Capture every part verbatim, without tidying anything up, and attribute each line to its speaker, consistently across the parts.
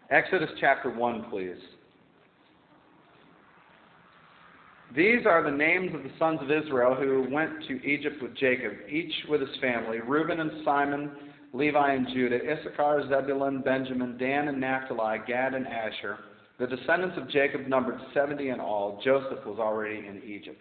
Speaker 1: Exodus chapter one, please. These are the names of the sons of Israel who went to Egypt with Jacob, each with his family: Reuben and Simon, Levi and Judah, Issachar, Zebulun, Benjamin, Dan and Naphtali, Gad and Asher. The descendants of Jacob numbered seventy in all. Joseph was already in Egypt.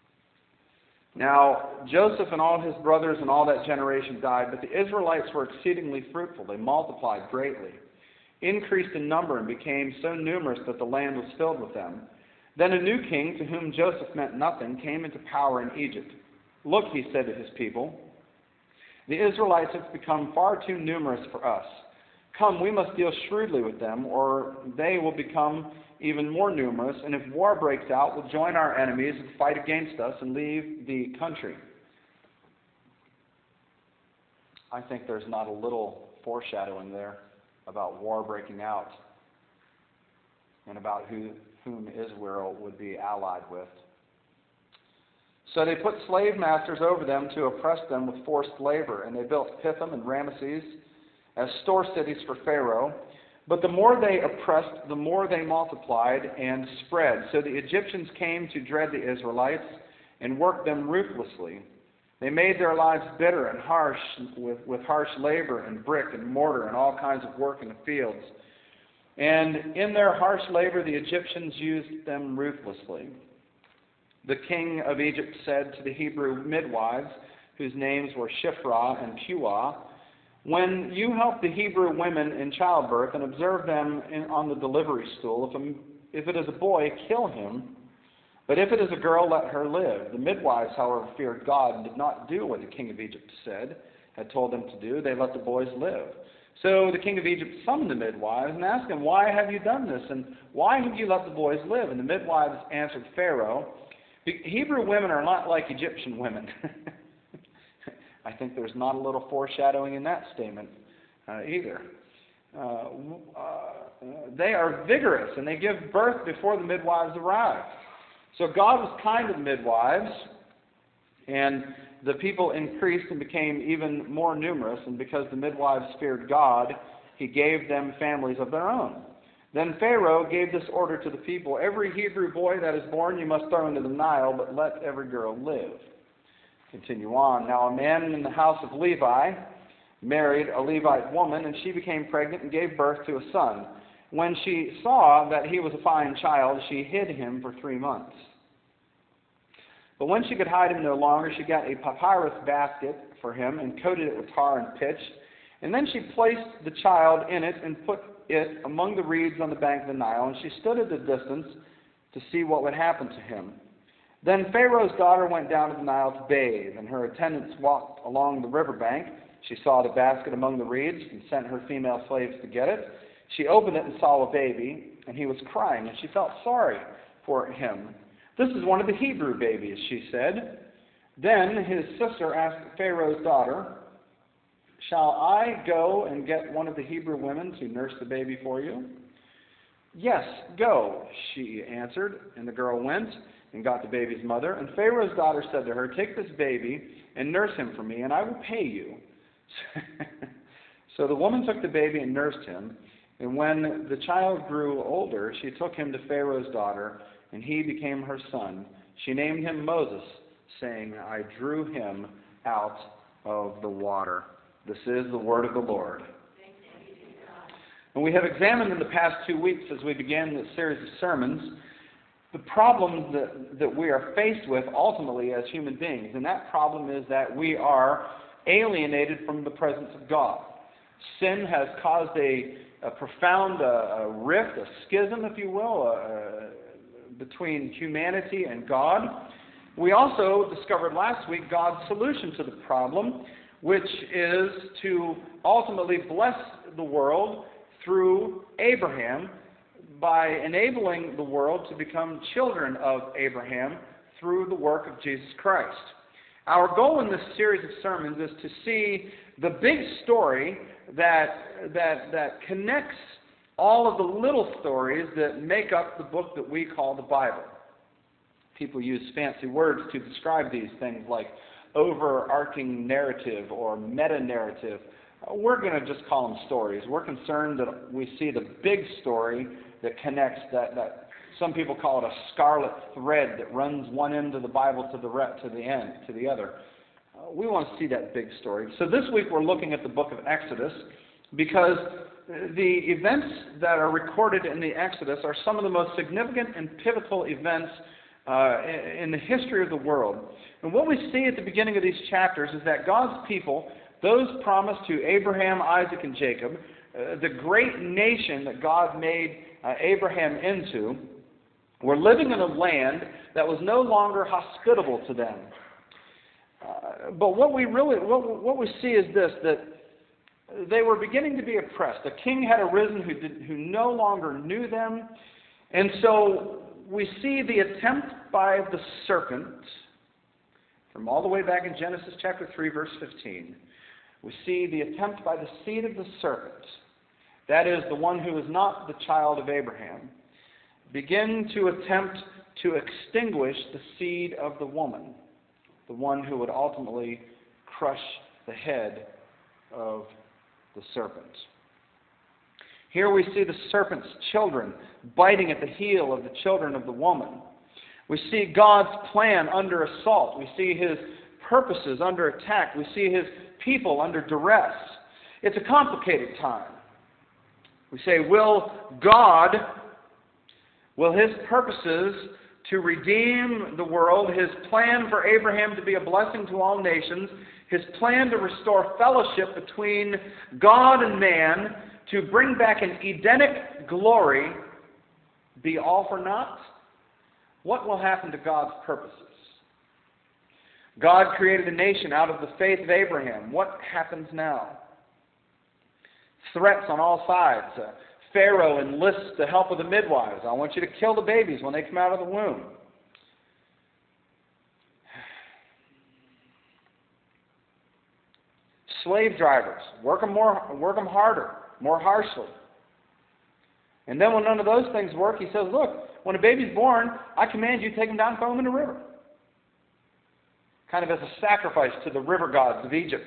Speaker 1: Now, Joseph and all his brothers and all that generation died, but the Israelites were exceedingly fruitful. They multiplied greatly, increased in number, and became so numerous that the land was filled with them. Then a new king, to whom Joseph meant nothing, came into power in Egypt. "Look," he said to his people, "the Israelites have become far too numerous for us. Come, we must deal shrewdly with them, or they will become even more numerous, and if war breaks out, we'll join our enemies and fight against us and leave the country." I think there's not a little foreshadowing there about war breaking out and about who, whom Israel would be allied with. So they put slave masters over them to oppress them with forced labor, and they built Pithom and Ramesses as store cities for Pharaoh. But the more they oppressed, the more they multiplied and spread. So the Egyptians came to dread the Israelites and worked them ruthlessly. They made their lives bitter and harsh with, with harsh labor and brick and mortar and all kinds of work in the fields. And in their harsh labor, the Egyptians used them ruthlessly. The king of Egypt said to the Hebrew midwives, whose names were Shiphrah and Puah, "When you help the Hebrew women in childbirth and observe them in, on the delivery stool, if, a, if it is a boy, kill him. But if it is a girl, let her live." The midwives, however, feared God and did not do what the king of Egypt said, had told them to do. They let the boys live. So the king of Egypt summoned the midwives and asked them, "Why have you done this? And why have you let the boys live?" And the midwives answered Pharaoh, "Hebrew women are not like Egyptian women." I think there's not a little foreshadowing in that statement uh, either. Uh, uh, they are vigorous, and they give birth before the midwives arrive. So God was kind to the midwives, and the people increased and became even more numerous, and because the midwives feared God, he gave them families of their own. Then Pharaoh gave this order to the people: "Every Hebrew boy that is born you must throw into the Nile, but let every girl live." Continue on. Now a man in the house of Levi married a Levite woman, and she became pregnant and gave birth to a son. When she saw that he was a fine child, she hid him for three months. But when she could hide him no longer, she got a papyrus basket for him and coated it with tar and pitch. And then she placed the child in it and put it among the reeds on the bank of the Nile, and she stood at a distance to see what would happen to him. Then Pharaoh's daughter went down to the Nile to bathe, and her attendants walked along the riverbank. She saw the basket among the reeds and sent her female slaves to get it. She opened it and saw a baby, and he was crying, and she felt sorry for him. "This is one of the Hebrew babies," she said. Then his sister asked Pharaoh's daughter, "Shall I go and get one of the Hebrew women to nurse the baby for you?" "Yes, go," she answered, and the girl went and got the baby's mother. And Pharaoh's daughter said to her, "Take this baby and nurse him for me, and I will pay you." So the woman took the baby and nursed him. And when the child grew older, she took him to Pharaoh's daughter, and he became her son. She named him Moses, saying, "I drew him out of the water." This is the word of the Lord. And we have examined in the past two weeks, as we began this series of sermons, the problems that, that we are faced with ultimately as human beings. And that problem is that we are alienated from the presence of God. Sin has caused a, a profound uh, a rift, a schism, if you will, uh, between humanity and God. We also discovered last week God's solution to the problem, which is to ultimately bless the world through Abraham, by enabling the world to become children of Abraham through the work of Jesus Christ. Our goal in this series of sermons is to see the big story that, that, that connects all of the little stories that make up the book that we call the Bible. People use fancy words to describe these things like overarching narrative or meta-narrative. Uh, we're going to just call them stories. We're concerned that we see the big story that connects, that, that some people call it a scarlet thread that runs one end of the Bible to the re- to the end, to the other. Uh, we want to see that big story. So this week we're looking at the book of Exodus because the events that are recorded in the Exodus are some of the most significant and pivotal events uh, in the history of the world. And what we see at the beginning of these chapters is that God's people, those promised to Abraham, Isaac, and Jacob, uh, the great nation that God made uh, Abraham into, were living in a land that was no longer hospitable to them. Uh, but what we really, what, what we see is this, that they were beginning to be oppressed. A king had arisen who, did, who no longer knew them. And so we see the attempt by the serpent, from all the way back in Genesis chapter three, verse fifteen. We see the attempt by the seed of the serpent, that is, the one who is not the child of Abraham, begin to attempt to extinguish the seed of the woman, the one who would ultimately crush the head of the serpent. Here we see the serpent's children biting at the heel of the children of the woman. We see God's plan under assault. We see His purposes under attack. We see His people under duress. It's a complicated time. We say, will God, will His purposes to redeem the world, His plan for Abraham to be a blessing to all nations, His plan to restore fellowship between God and man, to bring back an Edenic glory, be all for naught? What will happen to God's purposes? God created a nation out of the faith of Abraham. What happens now? Threats on all sides. Uh, Pharaoh enlists the help of the midwives. I want you to kill the babies when they come out of the womb. Slave drivers, work them more, work them harder, more harshly. And then when none of those things work, he says, look, when a baby's born, I command you to take him down and throw him in the river. Kind of as a sacrifice to the river gods of Egypt.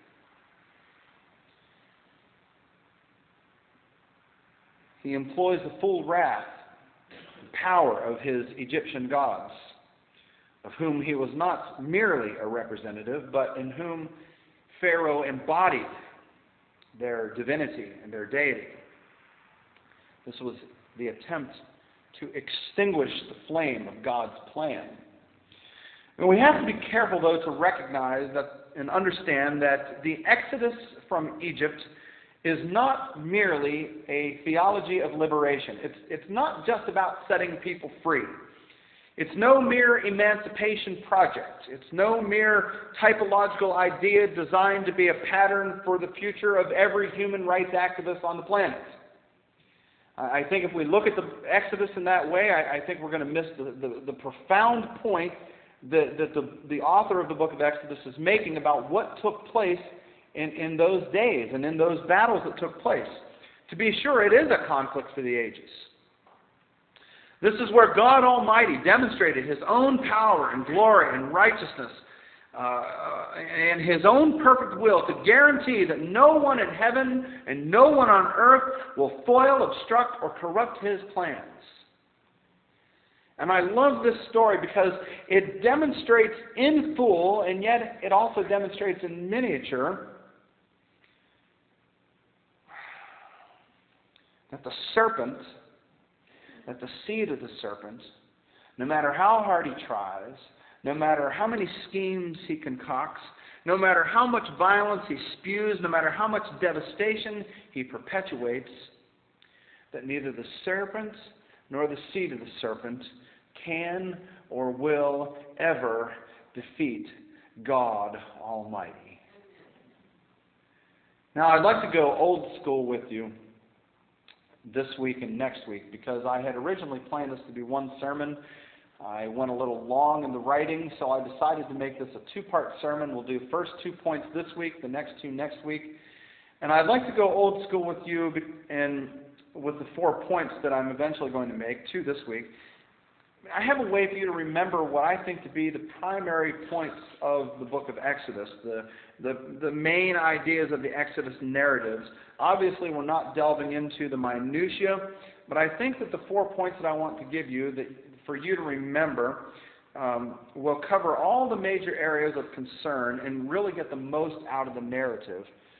Speaker 1: He employs the full wrath and power of his Egyptian gods, of whom he was not merely a representative, but in whom Pharaoh embodied their divinity and their deity. This was the attempt to extinguish the flame of God's plan. And we have to be careful, though, to recognize that and understand that the Exodus from Egypt is not merely a theology of liberation. It's, it's not just about setting people free. It's no mere emancipation project. It's no mere typological idea designed to be a pattern for the future of every human rights activist on the planet. I think if we look at the Exodus in that way, I, I think we're going to miss the, the, the profound point that, that the, the author of the book of Exodus is making about what took place in, in those days and in those battles that took place. To be sure, it is a conflict for the ages. This is where God Almighty demonstrated His own power and glory and righteousness uh, and His own perfect will to guarantee that no one in heaven and no one on earth will foil, obstruct, or corrupt His plans. And I love this story because it demonstrates in full, and yet it also demonstrates in miniature, that the serpent, that the seed of the serpent, no matter how hard he tries, no matter how many schemes he concocts, no matter how much violence he spews, no matter how much devastation he perpetuates, that neither the serpent nor the seed of the serpent can or will ever defeat God Almighty. Now, I'd like to go old school with you this week and next week, because I had originally planned this to be one sermon. I went a little long in the writing, so I decided to make this a two-part sermon. We'll do first two points this week, the next two next week. And I'd like to go old school with you and with the four points that I'm eventually going to make, two this week, I have a way for you to remember what I think to be the primary points of the book of Exodus, the, the, the main ideas of the Exodus narratives. Obviously, we're not delving into the minutiae, but I think that the four points that I want to give you, that for you to remember, um, will cover all the major areas of concern and really get the most out of the narrative.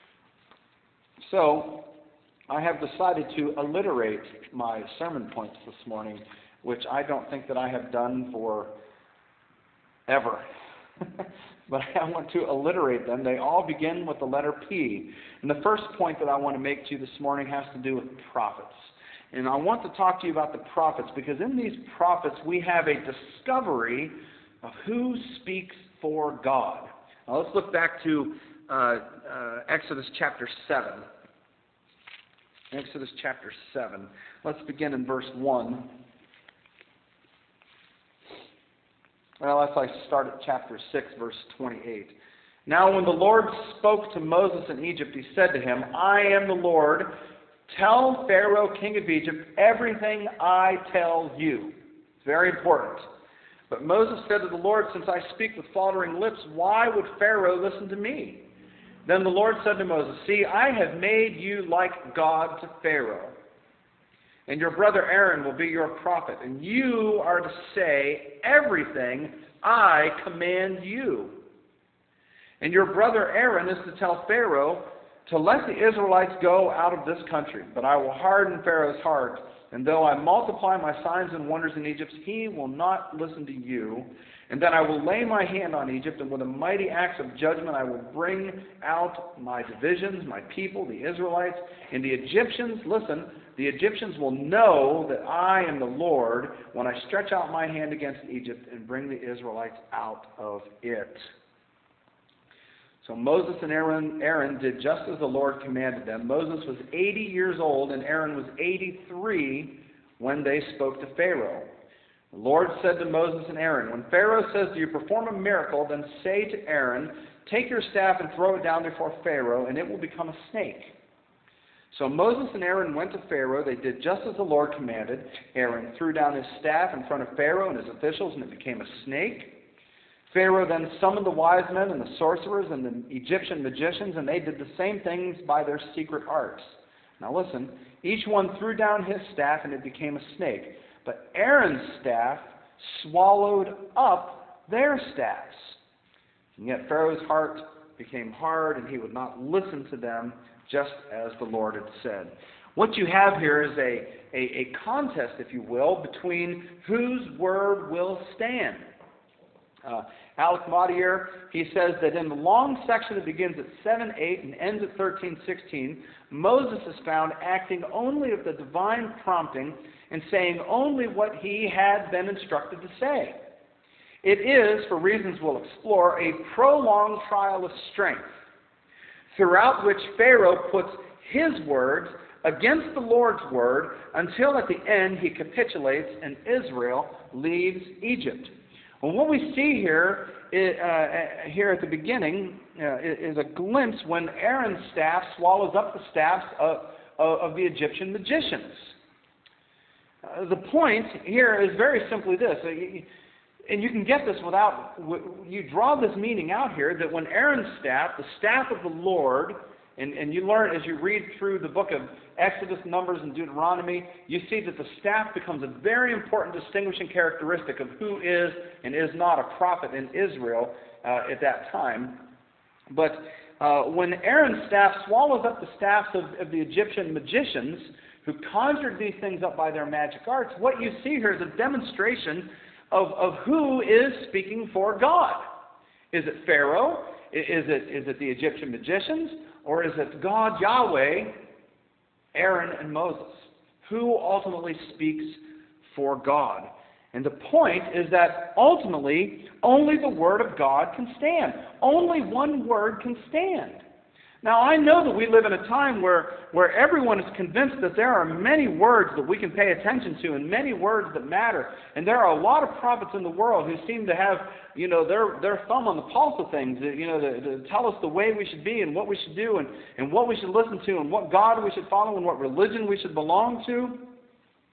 Speaker 1: So, I have decided to alliterate my sermon points this morning, which I don't think that I have done for ever. But I want to alliterate them. They all begin with the letter P. And the first point that I want to make to you this morning has to do with prophets. And I want to talk to you about the prophets because in these prophets we have a discovery of who speaks for God. Now let's look back to uh, uh, Exodus chapter seven. Exodus chapter seven. Let's begin in verse one. Well, as I start at chapter six, verse twenty-eight. Now when the Lord spoke to Moses in Egypt, he said to him, I am the Lord. Tell Pharaoh, king of Egypt, everything I tell you. It's very important. But Moses said to the Lord, since I speak with faltering lips, why would Pharaoh listen to me? Then the Lord said to Moses, see, I have made you like God to Pharaoh, and your brother Aaron will be your prophet, and you are to say everything I command you. And your brother Aaron is to tell Pharaoh to let the Israelites go out of this country. But I will harden Pharaoh's heart, and though I multiply my signs and wonders in Egypt, he will not listen to you. And then I will lay my hand on Egypt, and with a mighty axe of judgment I will bring out my divisions, my people, the Israelites, and the Egyptians. Listen, the Egyptians will know that I am the Lord when I stretch out my hand against Egypt and bring the Israelites out of it. So Moses and Aaron, Aaron did just as the Lord commanded them. Moses was eighty years old, and Aaron was eighty-three when they spoke to Pharaoh. The Lord said to Moses and Aaron, when Pharaoh says to you, perform a miracle, then say to Aaron, take your staff and throw it down before Pharaoh, and it will become a snake. So Moses and Aaron went to Pharaoh. They did just as the Lord commanded. Aaron threw down his staff in front of Pharaoh and his officials, and it became a snake. Pharaoh then summoned the wise men and the sorcerers and the Egyptian magicians, and they did the same things by their secret arts. Now listen, each one threw down his staff, and it became a snake. But Aaron's staff swallowed up their staffs. And yet Pharaoh's heart became hard, and he would not listen to them, just as the Lord had said. What you have here is a, a, a contest, if you will, between whose word will stand. Uh, Alec Mottier, he says that in the long section that begins at seven eight and ends at thirteen sixteen, Moses is found acting only of the divine prompting and saying only what he had been instructed to say. It is, for reasons we'll explore, a prolonged trial of strength, throughout which Pharaoh puts his words against the Lord's word until at the end he capitulates and Israel leaves Egypt. Well, what we see here, uh, here at the beginning uh, is a glimpse when Aaron's staff swallows up the staffs of, of the Egyptian magicians. Uh, the point here is very simply this, and you can get this without, you draw this meaning out here, that when Aaron's staff, the staff of the Lord, and, and you learn as you read through the book of Exodus, Numbers, and Deuteronomy, you see that the staff becomes a very important distinguishing characteristic of who is and is not a prophet in Israel uh, at that time. But uh, when Aaron's staff swallows up the staffs of, of the Egyptian magicians who conjured these things up by their magic arts, what you see here is a demonstration of, of who is speaking for God. Is it Pharaoh? Is it, is it the Egyptian magicians? Or is it God, Yahweh, Aaron, and Moses? Who ultimately speaks for God? And the point is that ultimately, only the Word of God can stand. Only one word can stand. Now, I know that we live in a time where, where everyone is convinced that there are many words that we can pay attention to and many words that matter. And there are a lot of prophets in the world who seem to have, you know, their, their thumb on the pulse of things, you know, to, to tell us the way we should be and what we should do and, and what we should listen to and what God we should follow and what religion we should belong to.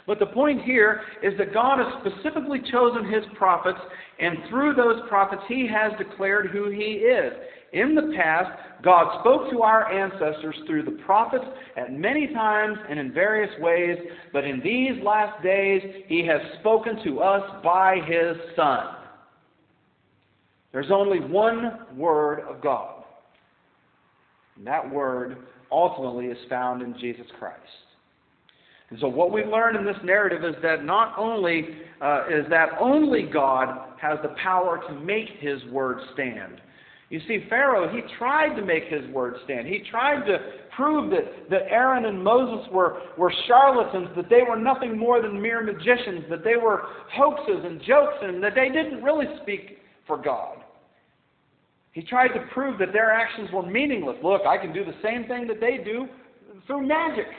Speaker 2: But the point here is that God has specifically chosen His prophets, and through those prophets He has declared who He is. In the past, God spoke to our ancestors through the prophets at many times and in various ways, but in these last days He has spoken to us by His Son. There's only one Word of God. And that Word ultimately is found in Jesus Christ. And so what we learn in this narrative is that not only uh, is that only God has the power to make His Word stand. You see, Pharaoh, he tried to make his word stand. He tried to prove that, that Aaron and Moses were, were charlatans, that they were nothing more than mere magicians, that they were hoaxes and jokes, and that they didn't really speak for God. He tried to prove that their actions were meaningless. Look, I can do the same thing that they do through magic.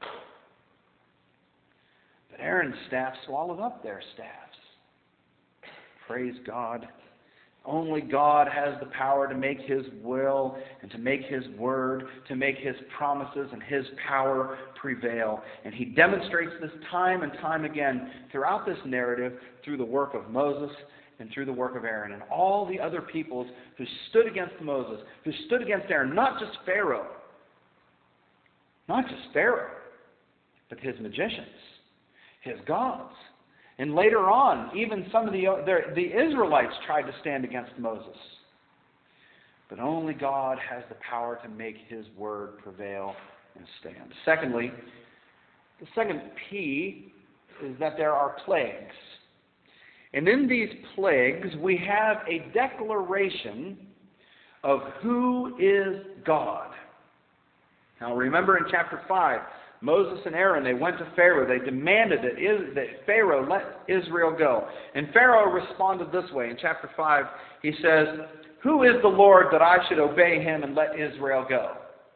Speaker 2: But Aaron's staff swallowed up their staffs. Praise God. Only God has the power to make His will and to make His word, to make His promises and His power prevail. And He demonstrates this time and time again throughout this narrative through the work of Moses and through the work of Aaron and all the other peoples who stood against Moses, who stood against Aaron, not just Pharaoh, not just Pharaoh, but his magicians, his gods. And later on, even some of the, the, the Israelites tried to stand against Moses. But only God has the power to make His word prevail and stand. Secondly, the second P is that there are plagues. And in these plagues, we have a declaration of who is God. Now remember in chapter five, Moses and Aaron, they went to Pharaoh. They demanded that, Is, that Pharaoh let Israel go. And Pharaoh responded this way. In chapter five, he says, "Who is the Lord that I should obey Him and let Israel go?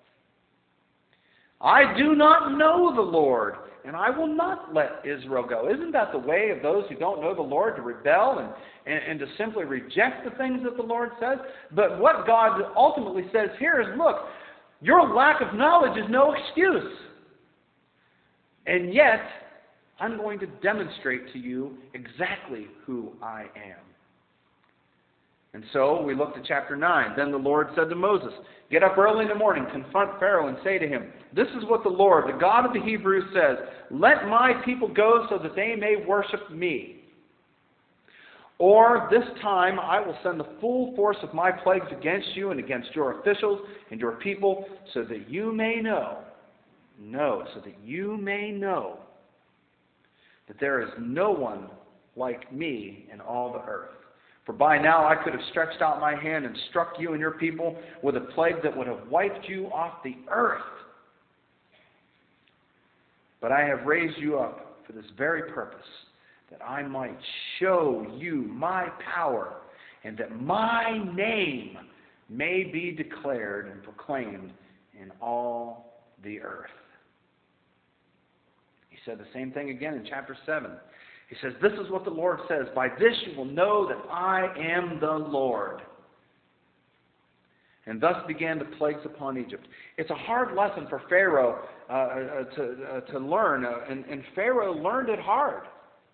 Speaker 2: I do not know the Lord, and I will not let Israel go." Isn't that the way of those who don't know the Lord, to rebel and, and, and to simply reject the things that the Lord says? But what God ultimately says here is, look, your lack of knowledge is no excuse. And yet, I'm going to demonstrate to you exactly who I am. And so, we looked at chapter nine. Then the Lord said to Moses, "Get up early in the morning, confront Pharaoh, and say to him, 'This is what the Lord, the God of the Hebrews, says. Let my people go so that they may worship me. Or this time I will send the full force of my plagues against you and against your officials and your people, so that you may know, know, so that you may know that there is no one like me in all the earth. For by now I could have stretched out my hand and struck you and your people with a plague that would have wiped you off the earth. But I have raised you up for this very purpose, that I might show you my power, and that my name may be declared and proclaimed in all the earth.'" He said the same thing again in chapter seven. He says, "This is what the Lord says. By this you will know that I am the Lord." And thus began the plagues upon Egypt. It's a hard lesson for Pharaoh uh, uh, to, uh, to learn, uh, and, and Pharaoh learned it hard.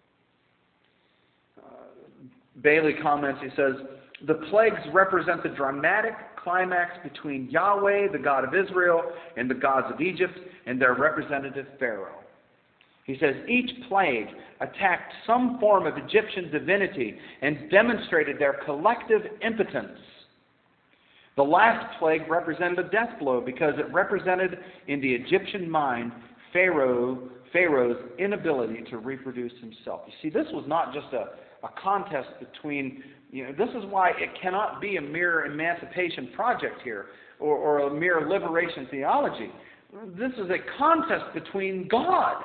Speaker 2: Uh, Bailey comments, he says, "The plagues represent the dramatic climax between Yahweh, the God of Israel, and the gods of Egypt, and their representative Pharaoh." He says, each plague attacked some form of Egyptian divinity and demonstrated their collective impotence. The last plague represented a death blow because it represented in the Egyptian mind Pharaoh, Pharaoh's inability to reproduce himself. You see, this was not just a, a contest between, you know, this is why it cannot be a mere emancipation project here or, or a mere liberation theology. This is a contest between God.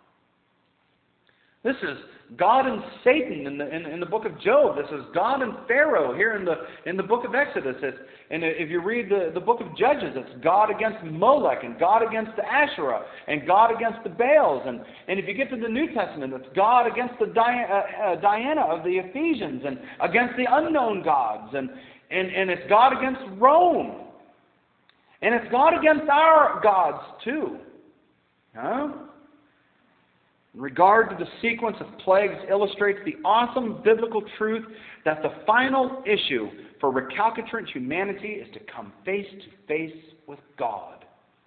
Speaker 2: This is God and Satan in the in, in the book of Job. This is God and Pharaoh here in the in the book of Exodus. It's, and if you read the, the book of Judges, it's God against Molech and God against the Asherah and God against the Baals. And, and if you get to the New Testament, it's God against the Diana, uh, Diana of the Ephesians and against the unknown gods. And, and, and it's God against Rome. And it's God against our gods too. Huh? In regard to the sequence of plagues illustrates the awesome biblical truth that the final issue for recalcitrant humanity is to come face to face with God.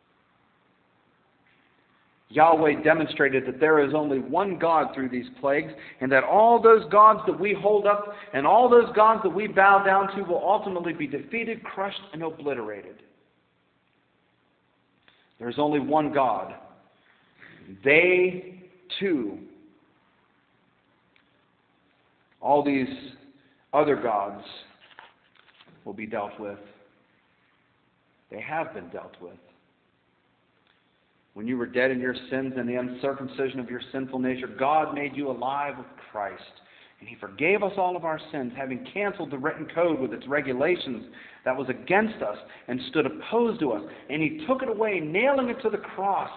Speaker 2: Yahweh demonstrated that there is only one God through these plagues, and that all those gods that we hold up and all those gods that we bow down to will ultimately be defeated, crushed, and obliterated. There's only one God. They, too, all these other gods will be dealt with. They have been dealt with. When you were dead in your sins and the uncircumcision of your sinful nature, God made you alive with Christ. And He forgave us all of our sins, having canceled the written code with its regulations that was against us and stood opposed to us. And He took it away, nailing it to the cross.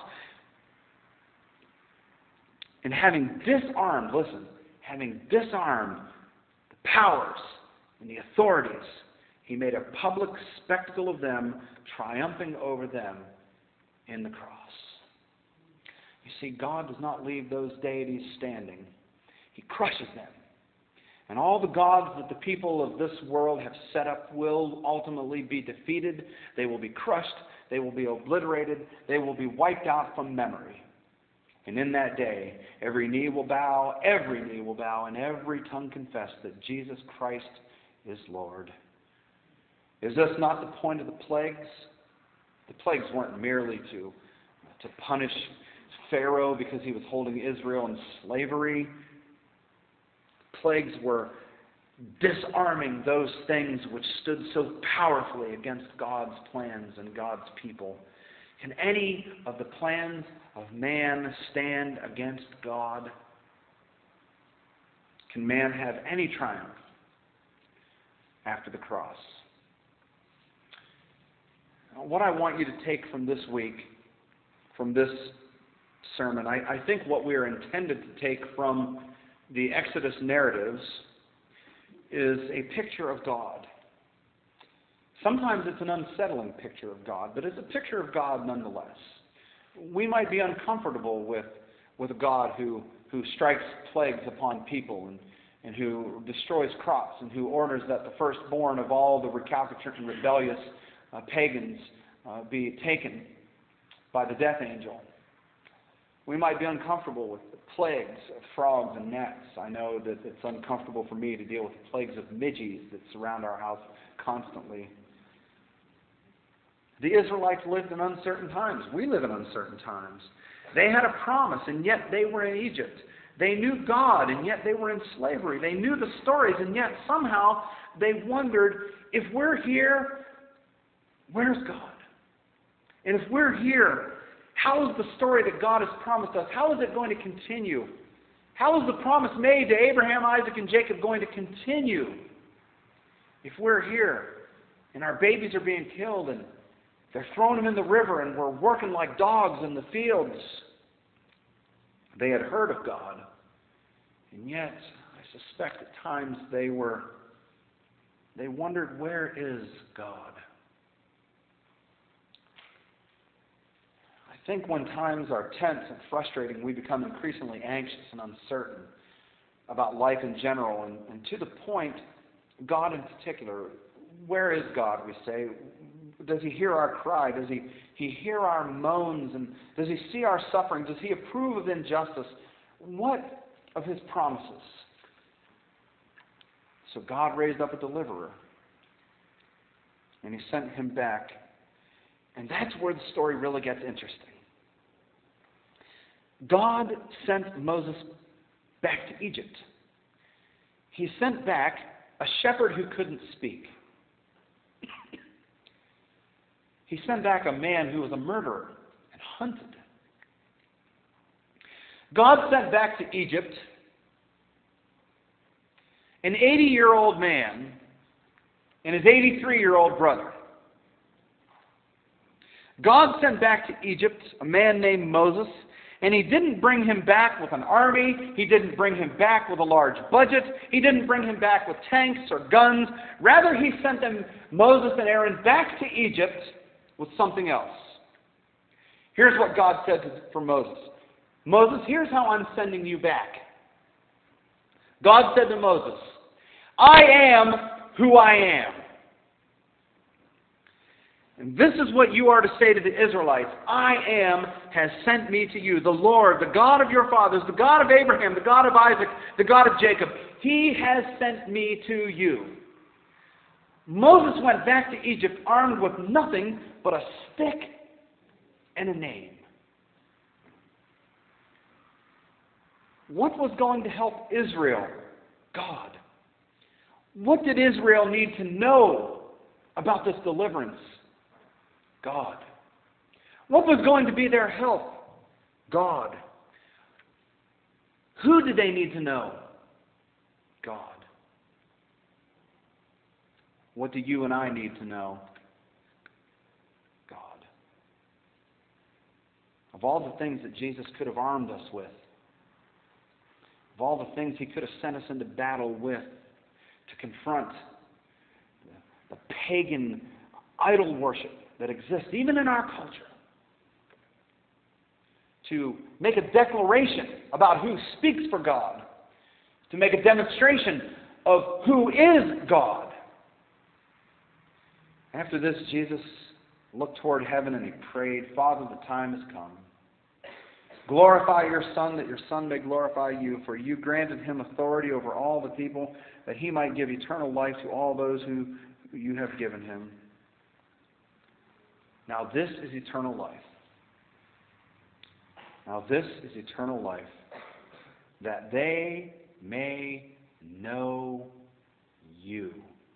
Speaker 2: And having disarmed, listen, having disarmed the powers and the authorities, He made a public spectacle of them, triumphing over them in the cross. You see, God does not leave those deities standing. He crushes them. And all the gods that the people of this world have set up will ultimately be defeated. They will be crushed. They will be obliterated. They will be wiped out from memory. And in that day, every knee will bow, every knee will bow, and every tongue confess that Jesus Christ is Lord. Is this not the point of the plagues? The plagues weren't merely to, to punish Pharaoh because he was holding Israel in slavery. Plagues were disarming those things which stood so powerfully against God's plans and God's people. Can any of the plans of man stand against God? Can man have any triumph after the cross? What I want you to take from this week, from this sermon, I, I think what we are intended to take from the Exodus narratives is a picture of God. Sometimes it's an unsettling picture of God, but it's a picture of God nonetheless. We might be uncomfortable with, with a God who, who strikes plagues upon people and, and who destroys crops and who orders that the firstborn of all the recalcitrant and rebellious uh, pagans uh, be taken by the death angel. We might be uncomfortable with the plagues of frogs and gnats. I know that it's uncomfortable for me to deal with the plagues of midges that surround our house constantly. The Israelites lived in uncertain times. We live in uncertain times. They had a promise, and yet they were in Egypt. They knew God, and yet they were in slavery. They knew the stories, and yet somehow they wondered, if we're here, where's God? And if we're here, how is the story that God has promised us, how is it going to continue? How is the promise made to Abraham, Isaac, and Jacob going to continue? If we're here, and our babies are being killed, and they're throwing them in the river, and we're working like dogs in the fields. They had heard of God, and yet I suspect at times they were, they wondered, where is God? I think when times are tense and frustrating, we become increasingly anxious and uncertain about life in general, and, and to the point, God in particular. Where is God, we say? Does He hear our cry? Does He, he hear our moans? And does He see our suffering? Does He approve of injustice? What of His promises? So God raised up a deliverer, and He sent him back. And that's where the story really gets interesting. God sent Moses back to Egypt. He sent back a shepherd who couldn't speak. He sent back a man who was a murderer and hunted. God sent back to Egypt an eighty-year-old man and his eighty-three-year-old brother. God sent back to Egypt a man named Moses, and He didn't bring him back with an army. He didn't bring him back with a large budget. He didn't bring him back with tanks or guns. Rather, He sent them, Moses and Aaron, back to Egypt with something else. Here's what God said to, for Moses. Moses, here's how I'm sending you back. God said to Moses, I am who I am. And this is what you are to say to the Israelites. I am has sent me to you. The Lord, the God of your fathers, the God of Abraham, the God of Isaac, the God of Jacob. He has sent me to you. Moses went back to Egypt armed with nothing but a stick and a name. What was going to help Israel? God. What did Israel need to know about this deliverance? God. What was going to be their help? God. Who did they need to know? God. What do you and I need to know? God. Of all the things that Jesus could have armed us with, of all the things He could have sent us into battle with, to confront the, the pagan idol worship that exists even in our culture, to make a declaration about who speaks for God, to make a demonstration of who is God. After this, Jesus looked toward heaven and He prayed, Father, the time has come. Glorify your Son, that your Son may glorify you, for you granted Him authority over all the people, that He might give eternal life to all those who you have given Him. Now this is eternal life. Now this is eternal life, that they may know you,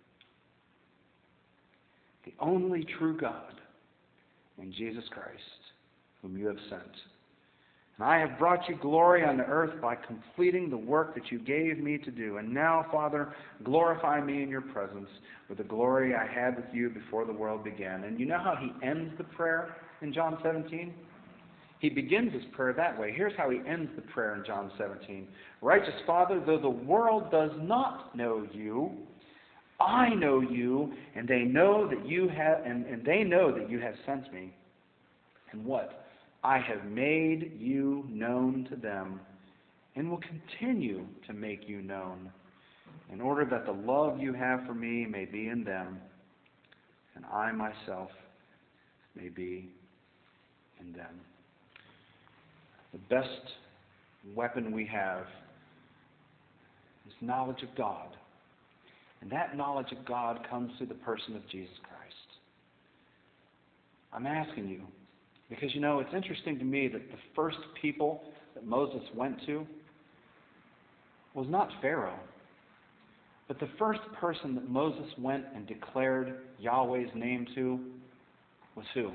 Speaker 2: the only true God, and Jesus Christ, whom you have sent. And I have brought you glory on the earth by completing the work that you gave me to do. And now, Father, glorify me in your presence with the glory I had with you before the world began. And you know how He ends the prayer in John seventeen? He begins his prayer that way. Here's how He ends the prayer in John seventeen. Righteous Father, though the world does not know you, I know you, and they know that you have and, and they know that you have sent me. And what? I have made you known to them, and will continue to make you known, in order that the love you have for me may be in them, and I myself may be in them. The best weapon we have is knowledge of God. And that knowledge of God comes through the person of Jesus Christ. I'm asking you, because, you know, it's interesting to me that the first people that Moses went to was not Pharaoh, but the first person that Moses went and declared Yahweh's name to was who?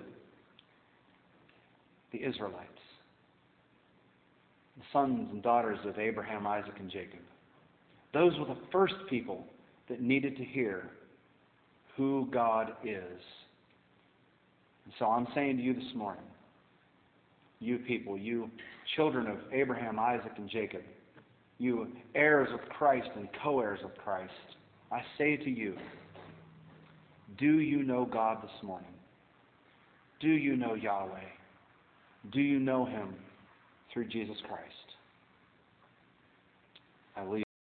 Speaker 2: The Israelites, the sons and daughters of Abraham, Isaac, and Jacob. Those were the first people that needed to hear who God is. And so I'm saying to you this morning, you people, you children of Abraham, Isaac, and Jacob, you heirs of Christ and co-heirs of Christ, I say to you, do you know God this morning? Do you know Yahweh? Do you know Him through Jesus Christ? I leave